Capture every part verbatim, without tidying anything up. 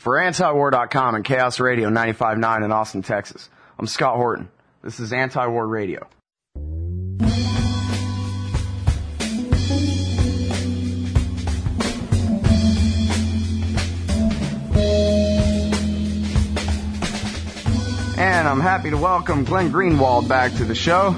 For anti-war dot com and Chaos Radio ninety-five point nine in Austin, Texas, I'm Scott Horton. This is Anti-War Radio. And I'm happy to welcome Glenn Greenwald back to the show.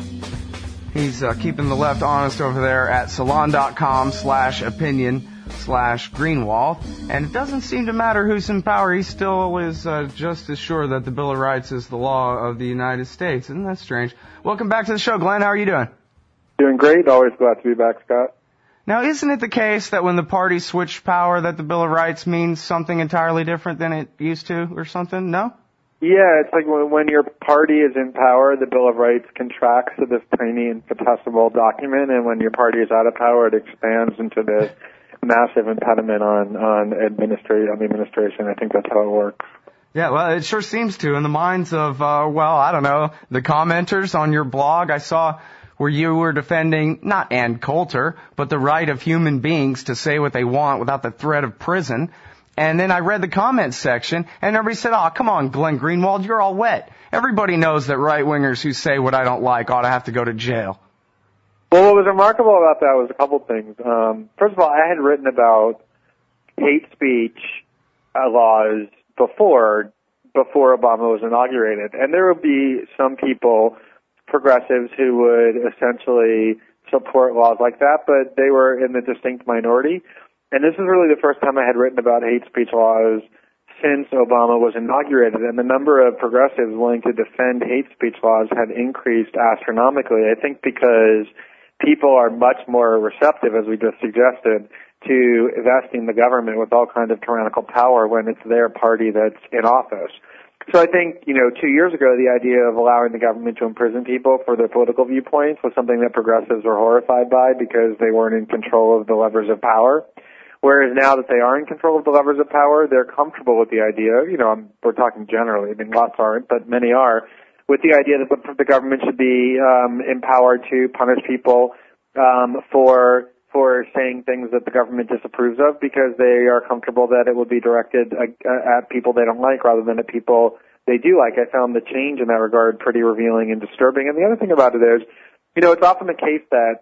He's uh, keeping the left honest over there at salon.com slash opinion slash Greenwald. And it doesn't seem to matter who's in power. He still is uh, just as sure that the Bill of Rights is the law of the United States. Isn't that strange? Welcome back to the show, Glenn. How are you doing? Doing great. Always glad to be back, Scott. Now, isn't it the case that when the party switched power that the Bill of Rights means something entirely different than it used to or something? No? Yeah, it's like when, when your party is in power, the Bill of Rights contracts to this tiny infinitesimal document, and when your party is out of power, it expands into this massive impediment on on, administra- on the administration. I think that's how it works. Yeah, well, it sure seems to. In the minds of, uh, well, I don't know, the commenters on your blog, I saw where you were defending not Ann Coulter, but the right of human beings to say what they want without the threat of prison. And then I read the comments section, and everybody said, oh, come on, Glenn Greenwald, you're all wet. Everybody knows that right-wingers who say what I don't like ought to have to go to jail. Well, what was remarkable about that was a couple things. Um, first of all, I had written about hate speech uh, laws before, before Obama was inaugurated. And there would be some people, progressives, who would essentially support laws like that, but they were in the distinct minority. And this is really the first time I had written about hate speech laws since Obama was inaugurated, and the number of progressives willing to defend hate speech laws had increased astronomically. I think because people are much more receptive, as we just suggested, to investing the government with all kinds of tyrannical power when it's their party that's in office. So I think, you know, two years ago, the idea of allowing the government to imprison people for their political viewpoints was something that progressives were horrified by because they weren't in control of the levers of power. Whereas now that they are in control of the levers of power, they're comfortable with the idea, you know, I'm, we're talking generally, I mean, lots aren't, but many are, with the idea that the, the government should be um, empowered to punish people um, for for saying things that the government disapproves of because they are comfortable that it will be directed uh, at people they don't like rather than at people they do like. I found the change in that regard pretty revealing and disturbing. And the other thing about it is, you know, it's often the case that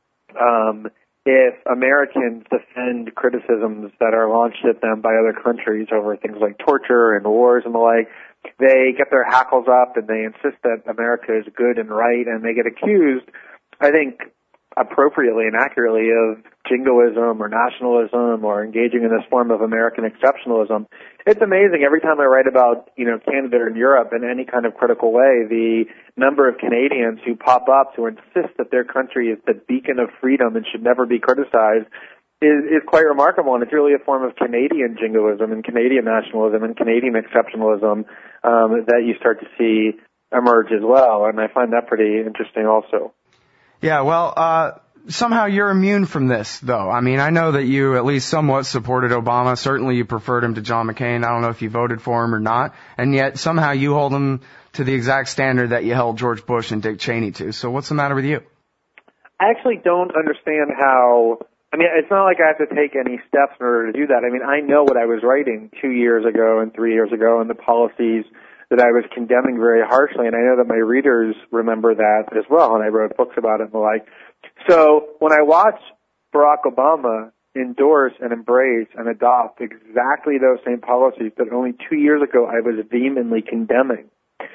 um, if Americans defend criticisms that are launched at them by other countries over things like torture and wars and the like, they get their hackles up and they insist that America is good and right, and they get accused, I think, appropriately and accurately of jingoism or nationalism or engaging in this form of American exceptionalism. It's amazing. Every time I write about, you know, Canada and Europe in any kind of critical way, the number of Canadians who pop up to insist that their country is the beacon of freedom and should never be criticized is, is quite remarkable. And it's really a form of Canadian jingoism and Canadian nationalism and Canadian exceptionalism um, that you start to see emerge as well. And I find that pretty interesting also. Yeah, well, uh, somehow you're immune from this, though. I mean, I know that you at least somewhat supported Obama. Certainly you preferred him to John McCain. I don't know if you voted for him or not. And yet somehow you hold him to the exact standard that you held George Bush and Dick Cheney to. So what's the matter with you? I actually don't understand how, I mean, it's not like I have to take any steps in order to do that. I mean, I know what I was writing two years ago and three years ago and the policies that I was condemning very harshly, and I know that my readers remember that as well, and I wrote books about it and the like. So when I watch Barack Obama endorse and embrace and adopt exactly those same policies that only two years ago I was vehemently condemning,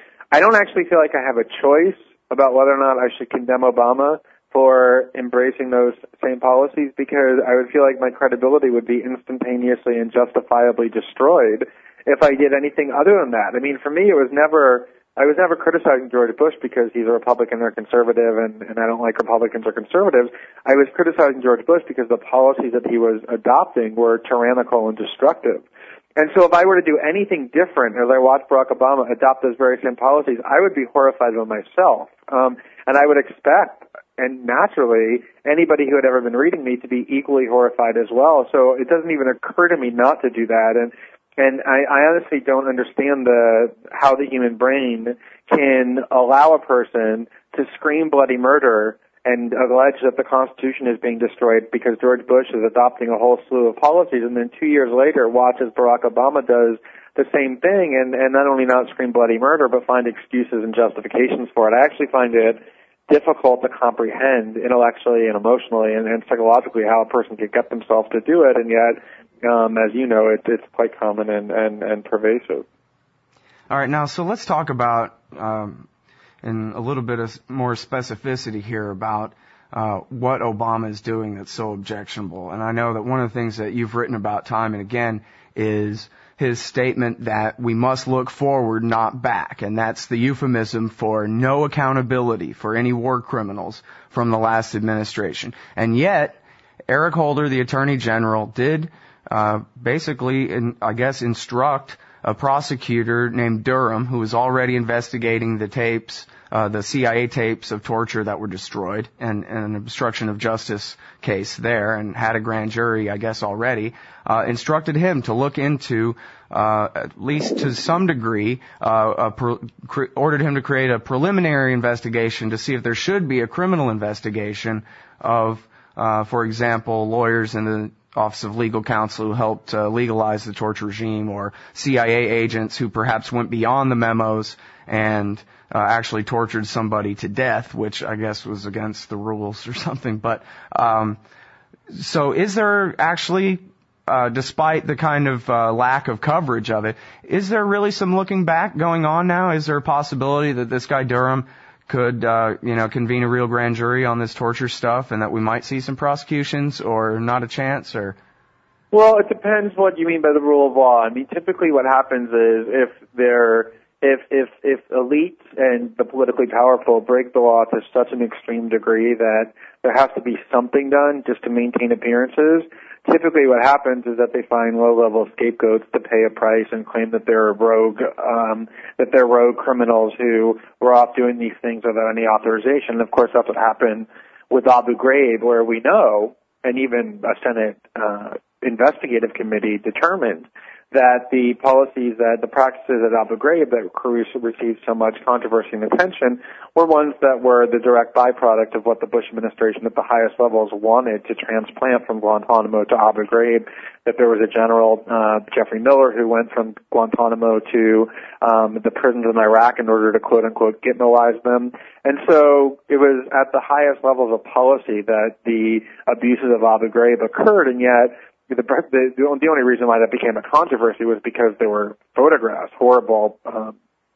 I don't actually feel like I have a choice about whether or not I should condemn Obama for embracing those same policies, because I would feel like my credibility would be instantaneously and justifiably destroyed if I did anything other than that. I mean, for me, it was never, I was never criticizing George Bush because he's a Republican or conservative, and, and I don't like Republicans or conservatives. I was criticizing George Bush because the policies that he was adopting were tyrannical and destructive. And so if I were to do anything different as I watched Barack Obama adopt those very same policies, I would be horrified with myself. Um, and I would expect, and naturally, anybody who had ever been reading me to be equally horrified as well. So it doesn't even occur to me not to do that. And And I, I honestly don't understand the how the human brain can allow a person to scream bloody murder and allege that the Constitution is being destroyed because George Bush is adopting a whole slew of policies, and then two years later watch as Barack Obama does the same thing, and, and not only not scream bloody murder, but find excuses and justifications for it. I actually find it difficult to comprehend intellectually and emotionally and, and psychologically how a person could get themselves to do it, and yet, um, as you know, it, it's quite common and, and, and pervasive. All right, now, so let's talk about, um, in a little bit of more specificity here about uh, what Obama is doing that's so objectionable. And I know that one of the things that you've written about time and again is his statement that we must look forward, not back. And that's the euphemism for no accountability for any war criminals from the last administration. And yet, Eric Holder, the Attorney General, did uh, basically, in, I guess, instruct a prosecutor named Durham, who was already investigating the tapes, uh, the C I A tapes of torture that were destroyed, and, and an obstruction of justice case there, and had a grand jury, I guess, already, uh, instructed him to look into, uh, at least to some degree, uh, a pre- cre- ordered him to create a preliminary investigation to see if there should be a criminal investigation of, uh, for example, lawyers in the Office of Legal Counsel who helped uh, legalize the torture regime, or C I A agents who perhaps went beyond the memos and uh, actually tortured somebody to death, which I guess was against the rules or something. But um, so is there actually, uh, despite the kind of uh, lack of coverage of it, is there really some looking back going on now? Is there a possibility that this guy Durham could, uh, you know, convene a real grand jury on this torture stuff, and that we might see some prosecutions, or not a chance, or? Well, it depends what you mean by the rule of law. I mean, typically what happens is if they're, if, if, if elites and the politically powerful break the law to such an extreme degree that there has to be something done just to maintain appearances, typically what happens is that they find low-level scapegoats to pay a price and claim that they're rogue, um, that they're rogue criminals who were off doing these things without any authorization. And of course, that's what happened with Abu Ghraib, where we know, and even a Senate uh, investigative committee determined, that the policies, that the practices at Abu Ghraib that received so much controversy and attention were ones that were the direct byproduct of what the Bush administration at the highest levels wanted to transplant from Guantanamo to Abu Ghraib. That there was a general, uh, Jeffrey Miller, who went from Guantanamo to um, the prisons in Iraq in order to quote-unquote Gitmilize them. And so it was at the highest levels of policy that the abuses of Abu Ghraib occurred, and yet The, the, the only reason why that became a controversy was because there were photographs, horrible, um,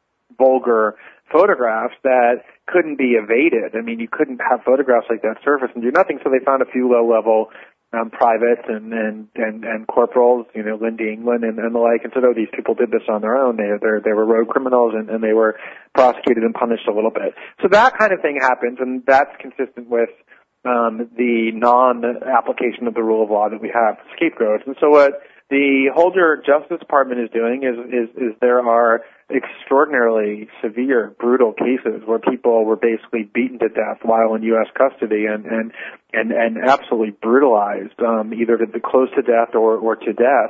vulgar photographs that couldn't be evaded. I mean, you couldn't have photographs like that surface and do nothing, so they found a few low-level um, privates and, and, and, and corporals, you know, Lindy England and, and the like, and said, oh, these people did this on their own. They, they were rogue criminals, and, and they were prosecuted and punished a little bit. So that kind of thing happens, and that's consistent with Um, the non-application of the rule of law that we have for scapegoats. And so what the Holder Justice Department is doing is, is, is there are extraordinarily severe, brutal cases where people were basically beaten to death while in U S custody and, and, and, and absolutely brutalized, um, either to close to death or, or to death,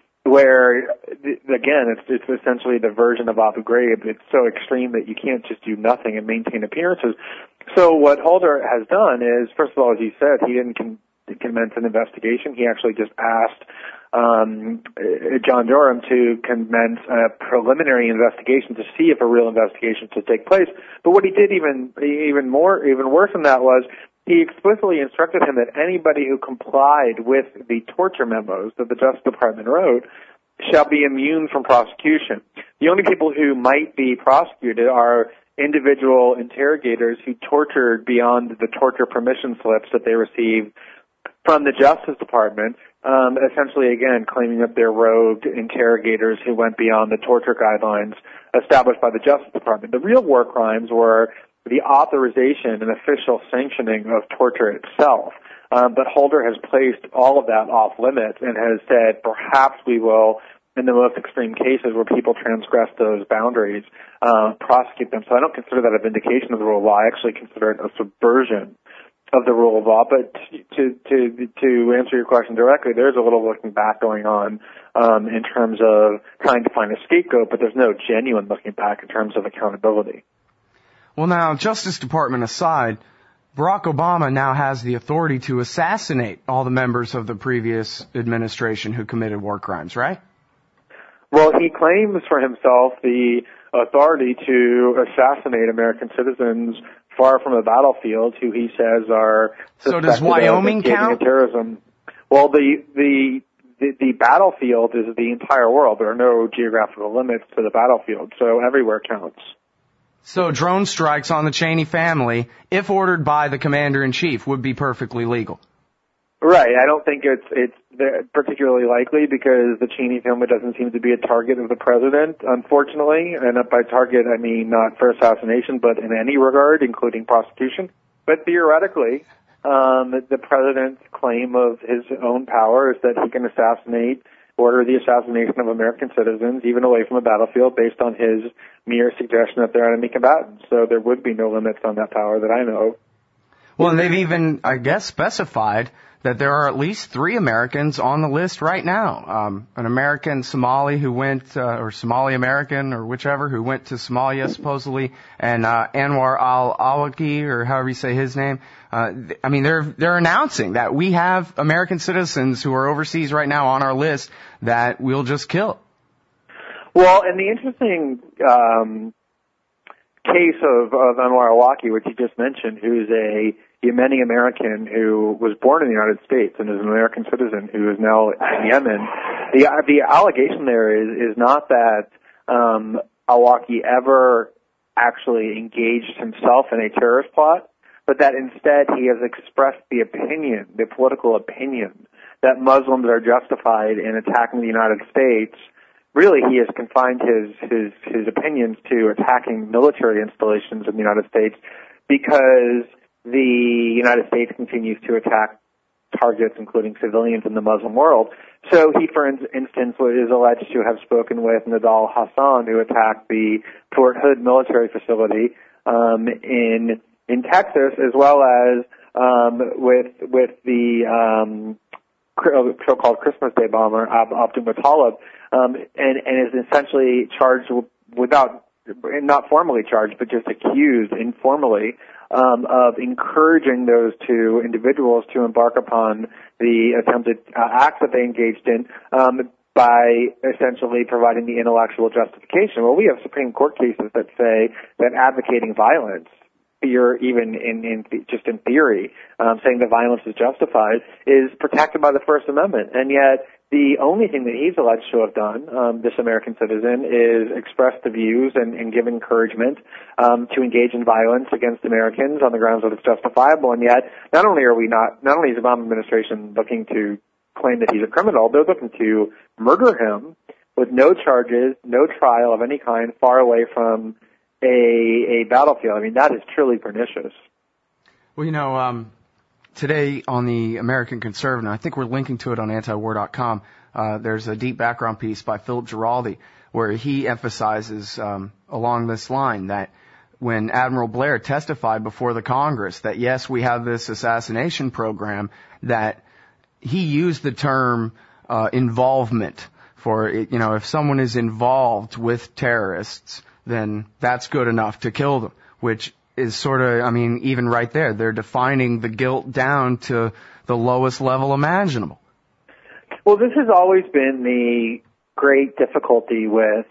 where, again, it's, it's essentially the version of Abu Ghraib. It's so extreme that you can't just do nothing and maintain appearances. So what Holder has done is, first of all, as you said, he didn't con- commence an investigation. He actually just asked um, John Durham to commence a preliminary investigation to see if a real investigation should take place. But what he did even even more, even worse than that was he explicitly instructed him that anybody who complied with the torture memos that the Justice Department wrote shall be immune from prosecution. The only people who might be prosecuted are individual interrogators who tortured beyond the torture permission slips that they received from the Justice Department, um, essentially, again, claiming that they're rogue interrogators who went beyond the torture guidelines established by the Justice Department. The real war crimes were the authorization and official sanctioning of torture itself. Um, but Holder has placed all of that off limits and has said perhaps we will, in the most extreme cases where people transgress those boundaries, uh, prosecute them. So I don't consider that a vindication of the rule of law. I actually consider it a subversion of the rule of law. But to to to answer your question directly, there's a little looking back going on um, in terms of trying to find a scapegoat, but there's no genuine looking back in terms of accountability. Well, now, Justice Department aside, Barack Obama now has the authority to assassinate all the members of the previous administration who committed war crimes, right? Well, he claims for himself the authority to assassinate American citizens far from the battlefield who he says are so does Wyoming of engaging count? in terrorism. Well, the, the the the battlefield is the entire world. There are no geographical limits to the battlefield, so everywhere counts. So drone strikes on the Cheney family, if ordered by the commander-in-chief, would be perfectly legal. Right. I don't think it's it's particularly likely because the Cheney family doesn't seem to be a target of the president, unfortunately. And by target, I mean not for assassination, but in any regard, including prosecution. But theoretically, um, the president's claim of his own power is that he can assassinate, order the assassination of American citizens, even away from the battlefield, based on his mere suggestion that they're enemy combatants. So there would be no limits on that power that I know of. Well, and they've even, I guess, specified that there are at least three Americans on the list right now. Um, an American Somali who went, uh, or Somali American, or whichever, who went to Somalia supposedly, and uh, Anwar al-Awlaki, or however you say his name. Uh, I mean, they're they're announcing that we have American citizens who are overseas right now on our list that we'll just kill. Well, and the interesting um, case of, of Anwar al-Awlaki, which you just mentioned, who's a Yemeni American who was born in the United States and is an American citizen who is now in Yemen. The the allegation there is is not that um, al-Awlaki ever actually engaged himself in a terrorist plot, but that instead he has expressed the opinion, the political opinion, that Muslims are justified in attacking the United States. Really, he has confined his his his opinions to attacking military installations in the United States because the United States continues to attack targets, including civilians in the Muslim world. So he, for instance, is alleged to have spoken with Nidal Hassan, who attacked the Fort Hood military facility um, in in Texas, as well as um, with with the um, so-called Christmas Day bomber Ab- Abdul Muttalib, um, and, and is essentially charged without, not formally charged, but just accused informally Um, of encouraging those two individuals to embark upon the attempted uh, acts that they engaged in um, by essentially providing the intellectual justification. Well, we have Supreme Court cases that say that advocating violence, fear even in, in just in theory, um, saying that violence is justified, is protected by the First Amendment. And yet the only thing that he's alleged to have done, um, this American citizen, is express the views and, and give encouragement um, to engage in violence against Americans on the grounds that it's justifiable. And yet, not only are we not, not only is the Obama administration looking to claim that he's a criminal, they're looking to murder him with no charges, no trial of any kind, far away from a, a battlefield. I mean, that is truly pernicious. Well, you know, um, today on the American Conservative, I think we're linking to it on antiwar dot com, uh, there's a deep background piece by Philip Giraldi where he emphasizes um, along this line that when Admiral Blair testified before the Congress that, yes, we have this assassination program, that he used the term uh, involvement for, it, you know, if someone is involved with terrorists, then that's good enough to kill them, which is sort of, I mean, even right there, they're defining the guilt down to the lowest level imaginable. Well, this has always been the great difficulty with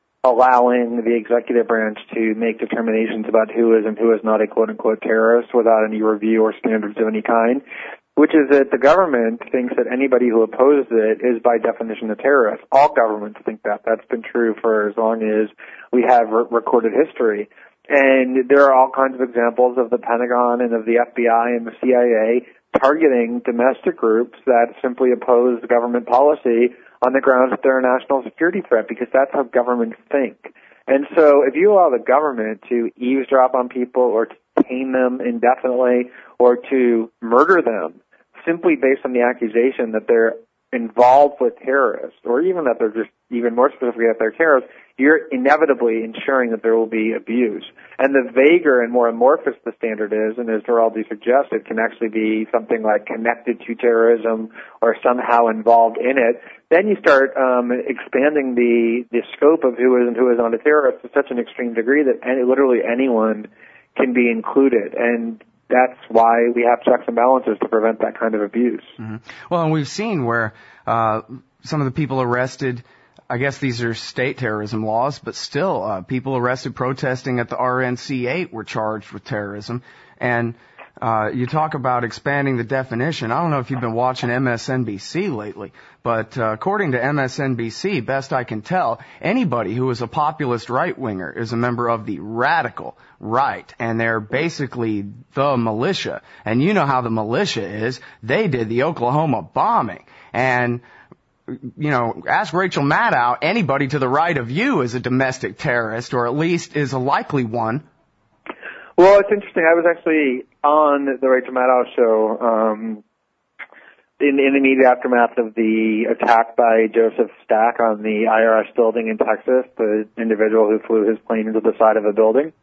allowing the executive branch to make determinations about who is and who is not a quote-unquote terrorist without any review or standards of any kind, which is that the government thinks that anybody who opposes it is by definition a terrorist. All governments think that. That's been true for as long as we have re- recorded history. And there are all kinds of examples of the Pentagon and of the F B I and the C I A targeting domestic groups that simply oppose government policy on the grounds that they're a national security threat, because that's how governments think. And so if you allow the government to eavesdrop on people or to detain them indefinitely or to murder them simply based on the accusation that they're involved with terrorists, or even that they're just, even more specifically that they're terrorists, you're inevitably ensuring that there will be abuse. And the vaguer and more amorphous the standard is, and as Giraldi suggests, it can actually be something like connected to terrorism or somehow involved in it, then you start um, expanding the, the scope of who is and who is not a terrorist to such an extreme degree that any, literally anyone can be included. And that's why we have checks and balances to prevent that kind of abuse. Mm-hmm. Well, and we've seen where uh, some of the people arrested, I guess these are state terrorism laws, but still, uh, people arrested protesting at the R N C eight were charged with terrorism. And uh, you talk about expanding the definition. I don't know if you've been watching M S N B C lately, but uh, according to M S N B C, best I can tell, anybody who is a populist right-winger is a member of the radical right, and they're basically the militia. And you know how the militia is. They did the Oklahoma bombing. And you know, ask Rachel Maddow, anybody to the right of you is a domestic terrorist, or at least is a likely one. Well, it's interesting. I was actually on the Rachel Maddow show um, in, in the immediate aftermath of the attack by Joseph Stack on the I R S building in Texas, the individual who flew his plane into the side of a building.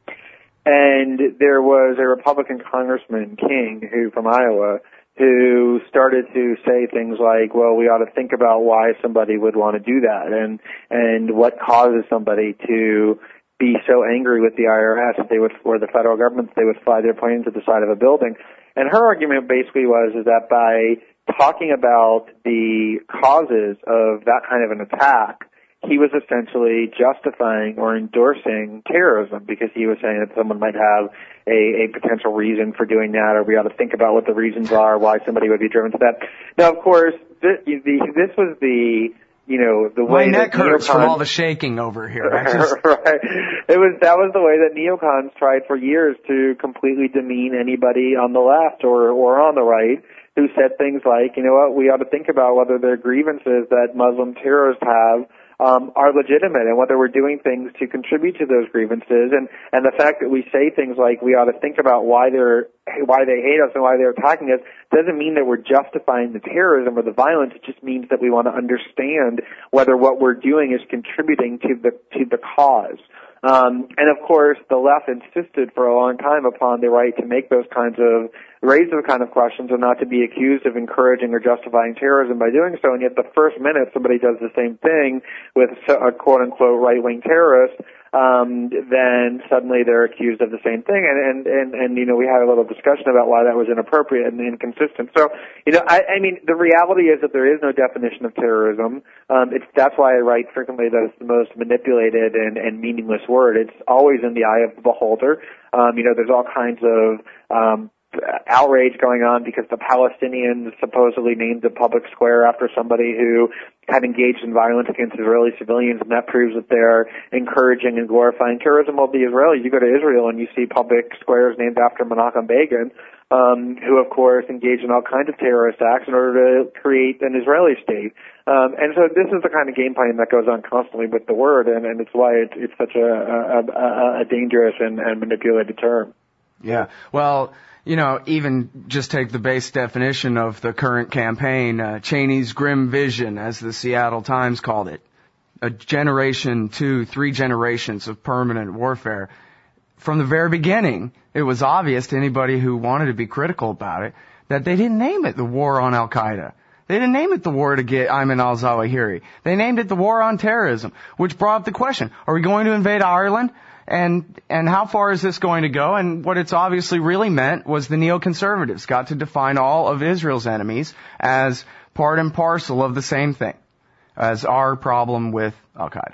And there was a Republican Congressman, King, who from Iowa, who started to say things like, well, we ought to think about why somebody would want to do that and and what causes somebody to be so angry with the I R S that they would, or the federal government, that they would fly their planes at the side of a building. And her argument basically was is that by talking about the causes of that kind of an attack, he was essentially justifying or endorsing terrorism because he was saying that someone might have a, a potential reason for doing that, or we ought to think about what the reasons are, why somebody would be driven to that. Now, of course, this, the, this was the, you know, the way My neck that hurts neocons, from all the shaking over here. I just... right. It was, that was the way that neocons tried for years to completely demean anybody on the left or, or on the right who said things like, you know what, we ought to think about whether their grievances that Muslim terrorists have Um, are legitimate and whether we're doing things to contribute to those grievances, and, and the fact that we say things like we ought to think about why they're why they hate us and why they're attacking us doesn't mean that we're justifying the terrorism or the violence. It just means that we want to understand whether what we're doing is contributing to the to the cause. Um, and of course, the left insisted for a long time upon the right to make those kinds of, raise those kind of questions and not to be accused of encouraging or justifying terrorism by doing so. And yet the first minute somebody does the same thing with a quote-unquote right-wing terrorist, um, then suddenly they're accused of the same thing. And, and, and, and, you know, we had a little discussion about why that was inappropriate and inconsistent. So, you know, I, I mean, the reality is that there is no definition of terrorism. Um, it's, that's why I write frequently that it's the most manipulated and, and meaningless word. It's always in the eye of the beholder. Um, you know, there's all kinds of, um, outrage going on because the Palestinians supposedly named the public square after somebody who had engaged in violence against Israeli civilians, and that proves that they're encouraging and glorifying terrorism. Well, the Israelis, you go to Israel and you see public squares named after Menachem Begin, um, who, of course, engaged in all kinds of terrorist acts in order to create an Israeli state. Um, and so this is the kind of game plan that goes on constantly with the word, and, and it's why it, it's such a, a, a, a dangerous and, and manipulated term. Yeah, well, you know, even just take the base definition of the current campaign, uh, Cheney's grim vision, as the Seattle Times called it, a generation, two, three generations of permanent warfare. From the very beginning, it was obvious to anybody who wanted to be critical about it that they didn't name it the war on Al-Qaeda. They didn't name it the war to get Ayman al-Zawahiri. They named it the war on terrorism, which brought up the question, are we going to invade Ireland? And, and how far is this going to go? And what it's obviously really meant was the neoconservatives got to define all of Israel's enemies as part and parcel of the same thing, as our problem with Al-Qaeda.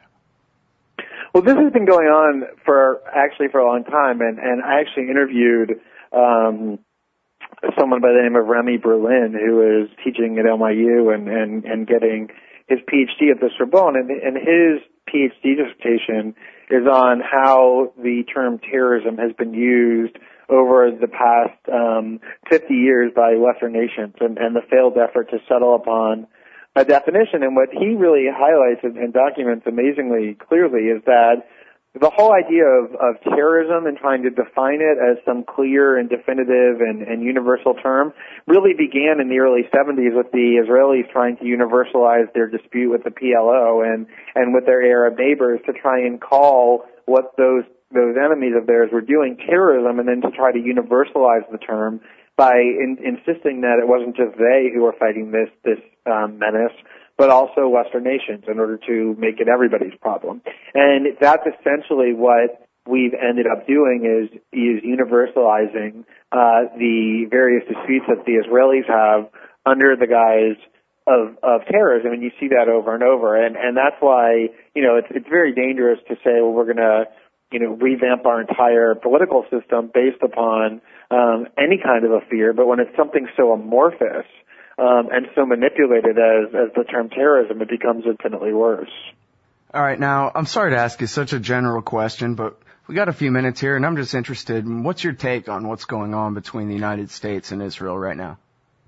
Well, this has been going on for, actually for a long time, and, and I actually interviewed, um, someone by the name of Remy Berlin, who is teaching at N Y U and, and, and getting his P H D at the Sorbonne, and, and his P H D dissertation is on how the term terrorism has been used over the past um, fifty years by Western nations and, and the failed effort to settle upon a definition. And what he really highlights and, and documents amazingly clearly is that the whole idea of, of terrorism and trying to define it as some clear and definitive and, and universal term really began in the early seventies with the Israelis trying to universalize their dispute with the P L O and, and with their Arab neighbors to try and call what those those enemies of theirs were doing terrorism, and then to try to universalize the term by in, insisting that it wasn't just they who were fighting this this um, menace, but also Western nations, in order to make it everybody's problem. And that's essentially what we've ended up doing is is universalizing uh, the various disputes that the Israelis have under the guise of of terrorism, and you see that over and over, and and that's why you know it's it's very dangerous to say, well, we're going to you know revamp our entire political system based upon um, any kind of a fear, but when it's something so amorphous um, and so manipulated as as the term terrorism, it becomes infinitely worse. All right, now I'm sorry to ask you such a general question, but we got a few minutes here, and I'm just interested in what's your take on what's going on between the United States and Israel right now?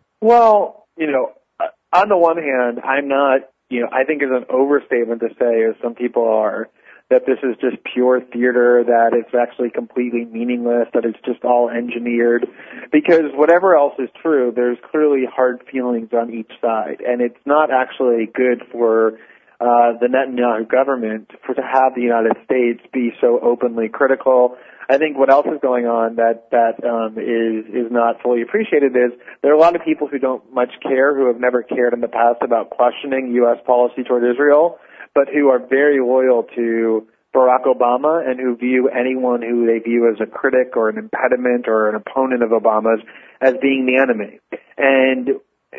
Well, you know. On the one hand, I'm not, you know, I think it's an overstatement to say, as some people are, that this is just pure theater, that it's actually completely meaningless, that it's just all engineered. Because whatever else is true, there's clearly hard feelings on each side. And it's not actually good for uh, the Netanyahu government for to have the United States be so openly critical. I think what else is going on that that um, is is not fully appreciated is there are a lot of people who don't much care, who have never cared in the past about questioning U S policy toward Israel, but who are very loyal to Barack Obama and who view anyone who they view as a critic or an impediment or an opponent of Obama's as being the enemy. And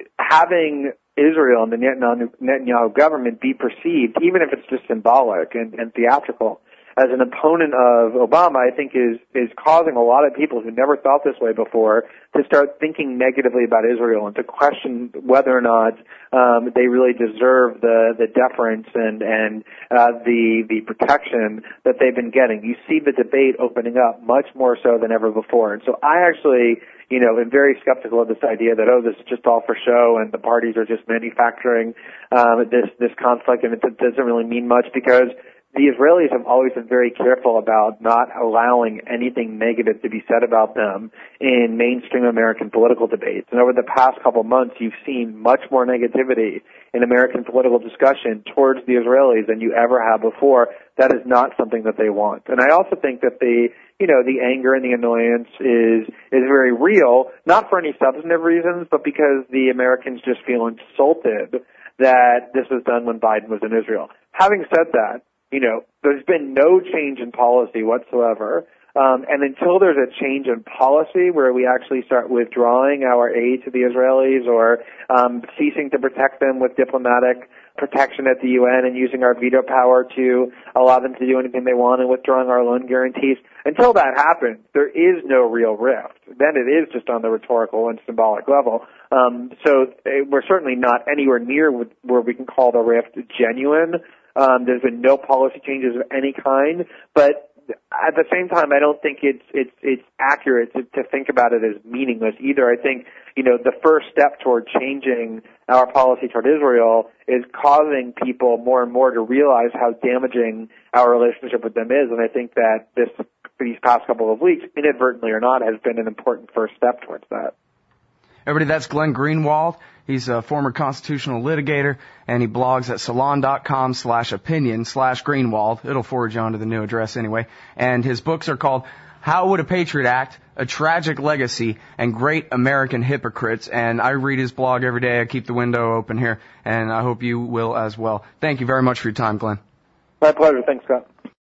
having Israel and the Netanyahu government be perceived, even if it's just symbolic and, and theatrical, as an opponent of Obama, I think is is causing a lot of people who never thought this way before to start thinking negatively about Israel and to question whether or not um, they really deserve the the deference and and uh, the the protection that they've been getting. You see the debate opening up much more so than ever before, and so I actually, you know, am very skeptical of this idea that oh, this is just all for show and the parties are just manufacturing um, this this conflict and it doesn't really mean much, because the Israelis have always been very careful about not allowing anything negative to be said about them in mainstream American political debates. And over the past couple months, you've seen much more negativity in American political discussion towards the Israelis than you ever have before. That is not something that they want. And I also think that the, you know, the anger and the annoyance is, is very real, not for any substantive reasons, but because the Americans just feel insulted that this was done when Biden was in Israel. Having said that, you know, there's been no change in policy whatsoever. Um, and until there's a change in policy where we actually start withdrawing our aid to the Israelis or um, ceasing to protect them with diplomatic protection at the U N and using our veto power to allow them to do anything they want and withdrawing our loan guarantees, until that happens, there is no real rift. Then it is just on the rhetorical and symbolic level. Um, so we're certainly not anywhere near where we can call the rift genuine. Um, there's been no policy changes of any kind, but at the same time, I don't think it's it's it's accurate to, to think about it as meaningless either. I think, you know, the first step toward changing our policy toward Israel is causing people more and more to realize how damaging our relationship with them is, and I think that this these past couple of weeks, inadvertently or not, has been an important first step towards that. Everybody, that's Glenn Greenwald. He's a former constitutional litigator, and he blogs at salon.com slash opinion slash Greenwald. It'll forward you on to the new address anyway. And his books are called How Would a Patriot Act? A Tragic Legacy, and Great American Hypocrites. And I read his blog every day. I keep the window open here, and I hope you will as well. Thank you very much for your time, Glenn. My pleasure. Thanks, Scott.